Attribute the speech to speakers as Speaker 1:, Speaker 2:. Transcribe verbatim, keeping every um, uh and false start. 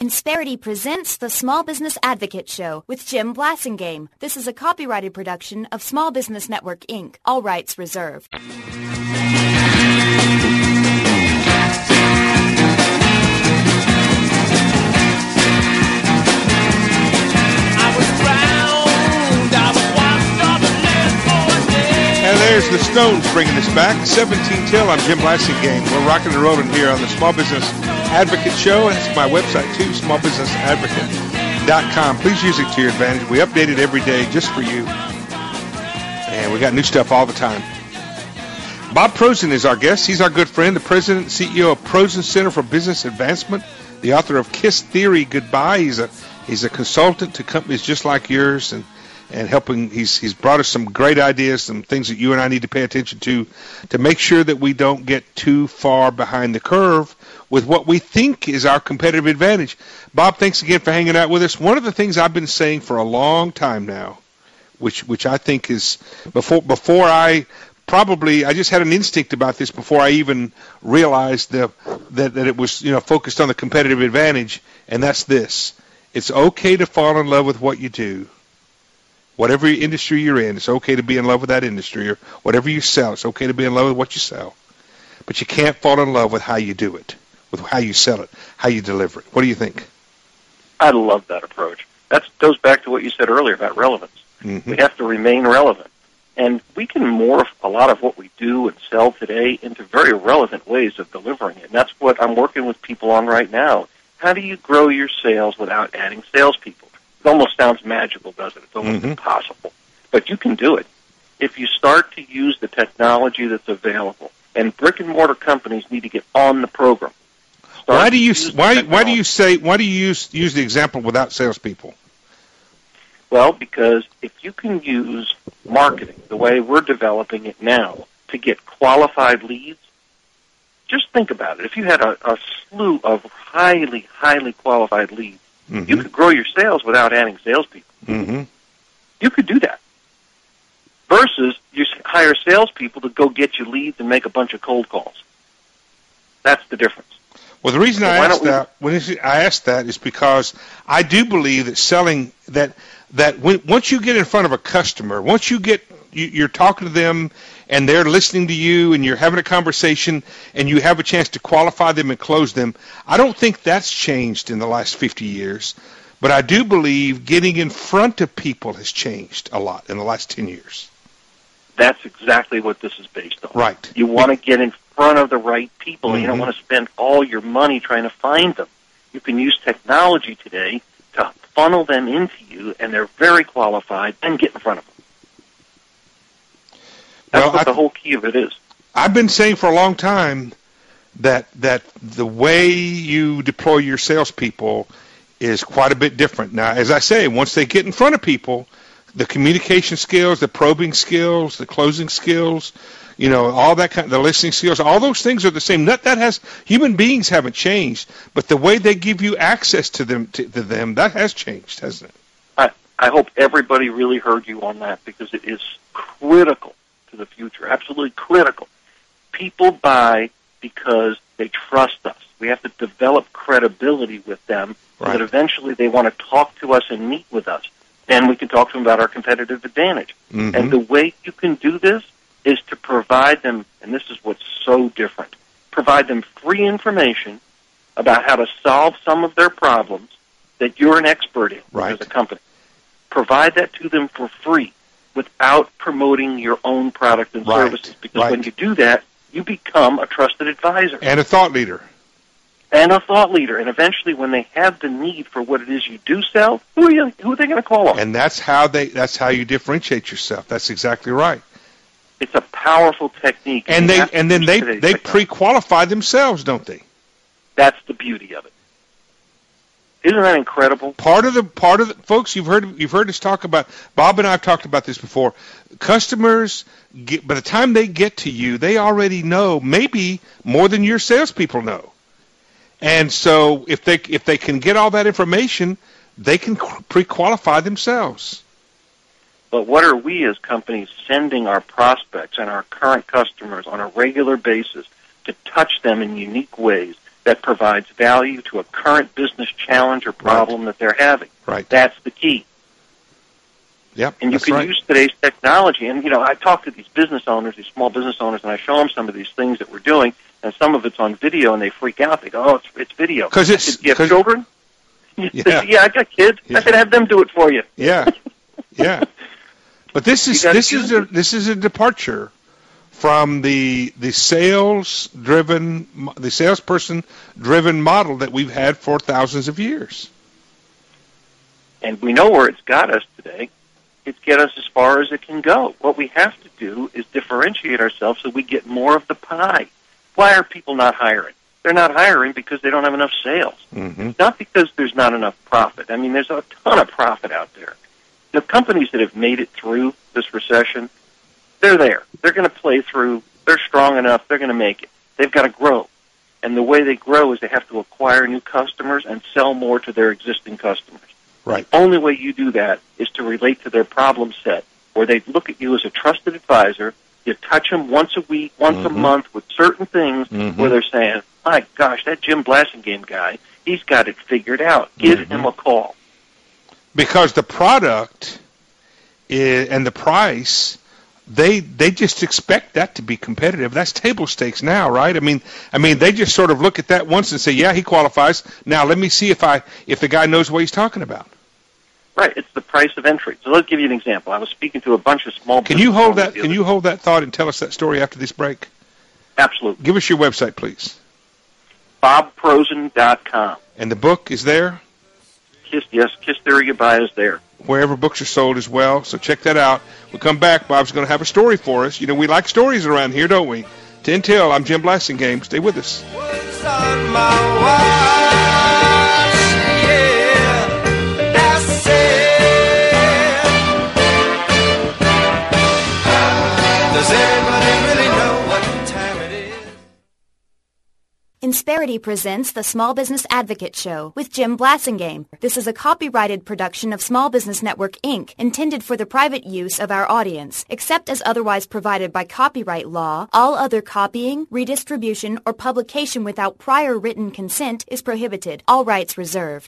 Speaker 1: Insperity presents the Small Business Advocate Show with Jim Blasingame. This is a copyrighted production of Small Business Network, Incorporated. All rights reserved.
Speaker 2: And there's the Stones bringing us back. seventeen till, I'm Jim Blasingame. We're rocking and rolling here on the Small Business Advocate Show. That's my website, too, small business advocate dot com. Please use it to your advantage. We update it every day just for you. And we got new stuff all the time. Bob Prozin is our guest. He's our good friend, the president and C E O of Prozin Center for Business Advancement, the author of Kiss Theory Goodbye. He's a he's a consultant to companies just like yours, and and helping. He's he's brought us some great ideas, some things that you and I need to pay attention to to make sure that we don't get too far behind the curve with what we think is our competitive advantage. Bob, thanks again for hanging out with us. One of the things I've been saying for a long time now, which which I think is, before before I probably, I just had an instinct about this before I even realized the, that, that it was, you know, focused on the competitive advantage, and that's this. It's okay to fall in love with what you do. Whatever industry you're in, it's okay to be in love with that industry, or whatever you sell, it's okay to be in love with what you sell. But you can't fall in love with how you do it, with how you sell it, how you deliver it. What do you think?
Speaker 3: I love that approach. That goes back to what you said earlier about relevance. Mm-hmm. We have to remain relevant. And we can morph a lot of what we do and sell today into very relevant ways of delivering it. And that's what I'm working with people on right now. How do you grow your sales without adding salespeople? It almost sounds magical, doesn't it? It's almost mm-hmm. impossible. But you can do it if you start to use the technology that's available. And brick-and-mortar companies need to get on the program. Start
Speaker 2: why do you why why do you say why do you use use the example without salespeople?
Speaker 3: Well, because if you can use marketing the way we're developing it now to get qualified leads, just think about it. If you had a, a slew of highly, highly qualified leads, mm-hmm. you could grow your sales without adding salespeople.
Speaker 2: Mm-hmm.
Speaker 3: You could do that. Versus you hire salespeople to go get you leads and make a bunch of cold calls. That's the difference.
Speaker 2: Well, the reason so I asked that when I asked that is because I do believe that selling that that when, once you get in front of a customer, once you get you, you're talking to them and they're listening to you and you're having a conversation and you have a chance to qualify them and close them, I don't think that's changed in the last fifty years. But I do believe getting in front of people has changed a lot in the last ten years.
Speaker 3: That's exactly what this is based on.
Speaker 2: Right.
Speaker 3: You want to get in front of the right people. Mm-hmm. You don't want to spend all your money trying to find them. You can use technology today to funnel them into you, and they're very qualified, and get in front of them. That's well, what I, the whole key of it is.
Speaker 2: I've been saying for a long time that that the way you deploy your salespeople is quite a bit different. Now, as I say, once they get in front of people, the communication skills, the probing skills, the closing skills, you know, all that kind of, the listening skills, all those things are the same. That that has, human beings haven't changed, but the way they give you access to them, to, to them, that has changed, hasn't it?
Speaker 3: I, I hope everybody really heard you on that, because it is critical to the future, absolutely critical. People buy because they trust us. We have to develop credibility with them so right. that eventually they want to talk to us and meet with us. Then we can talk to them about our competitive advantage. Mm-hmm. And the way you can do this is to provide them, and this is what's so different, provide them free information about how to solve some of their problems that you're an expert in
Speaker 2: right.
Speaker 3: as a company. Provide that to them for free without promoting your own product and
Speaker 2: right.
Speaker 3: services. Because
Speaker 2: right.
Speaker 3: when you do that, you become a trusted advisor.
Speaker 2: And a thought leader.
Speaker 3: And a thought leader. And eventually, when they have the need for what it is you do sell, who are, you, who are they going to call on?
Speaker 2: And that's how they that's how you differentiate yourself. That's exactly right.
Speaker 3: It's a powerful technique.
Speaker 2: And they and then they, they pre-qualify themselves, don't they?
Speaker 3: That's the beauty of it. Isn't that incredible?
Speaker 2: Part of the part of the folks, you've heard you've heard us talk about. Bob and I have talked about this before. Customers, get, by the time they get to you, they already know maybe more than your salespeople know. And so, if they if they can get all that information, they can pre-qualify themselves.
Speaker 3: But what are we as companies sending our prospects and our current customers on a regular basis to touch them in unique ways that provides value to a current business challenge or problem right. that they're having.
Speaker 2: Right.
Speaker 3: That's the key.
Speaker 2: Yep,
Speaker 3: and you
Speaker 2: that's
Speaker 3: can
Speaker 2: right.
Speaker 3: use today's technology. And, you know, I talk to these business owners, these small business owners, and I show them some of these things that we're doing, and some of it's on video, and they freak out. They go, oh, it's, it's video.
Speaker 2: Because it's...
Speaker 3: Do you have children?
Speaker 2: Yeah.
Speaker 3: yeah, I got kids.
Speaker 2: Yeah.
Speaker 3: I could have them do it for you.
Speaker 2: Yeah, yeah. But this is this is a this is a departure from the the sales driven the salesperson driven model that we've had for thousands of years.
Speaker 3: And we know where it's got us today. It's get us as far as it can go. What we have to do is differentiate ourselves so we get more of the pie. Why are people not hiring? They're not hiring because they don't have enough sales.
Speaker 2: Mm-hmm.
Speaker 3: It's not because there's not enough profit. I mean, there's a ton of profit out there. The companies that have made it through this recession, they're there. They're going to play through. They're strong enough. They're going to make it. They've got to grow. And the way they grow is they have to acquire new customers and sell more to their existing customers.
Speaker 2: Right.
Speaker 3: The only way you do that is to relate to their problem set, where they look at you as a trusted advisor. You touch them once a week, once
Speaker 2: mm-hmm.
Speaker 3: a month with certain things
Speaker 2: mm-hmm.
Speaker 3: where they're saying, my gosh, that Jim Blasingame guy, he's got it figured out. Give
Speaker 2: mm-hmm.
Speaker 3: him a call.
Speaker 2: Because the product is, and the price, they they just expect that to be competitive. That's table stakes now, right? I mean, I mean, they just sort of look at that once and say, yeah, he qualifies. Now let me see if I if the guy knows what he's talking about.
Speaker 3: Right, it's the price of entry. So let's give you an example. I was speaking to a bunch of small.
Speaker 2: Can you hold that? Can you hold that thought and tell us that story after this break?
Speaker 3: Absolutely.
Speaker 2: Give us your website, please.
Speaker 3: bob prosen dot com.
Speaker 2: And the book is there?
Speaker 3: Kiss, yes, Kiss Theory Goodbye is there.
Speaker 2: Wherever books are sold as well, so check that out. We'll come back. Bob's going to have a story for us. You know, we like stories around here, don't we? ten till, I'm Jim Blasingame. Stay with us.
Speaker 4: What's on my watch? Yeah, that's it. Does anybody really know what time it is?
Speaker 1: Insperity presents the Small Business Advocate Show with Jim Blasingame. This is a copyrighted production of Small Business Network, Incorporated, intended for the private use of our audience. Except as otherwise provided by copyright law, all other copying, redistribution, or publication without prior written consent is prohibited. All rights reserved.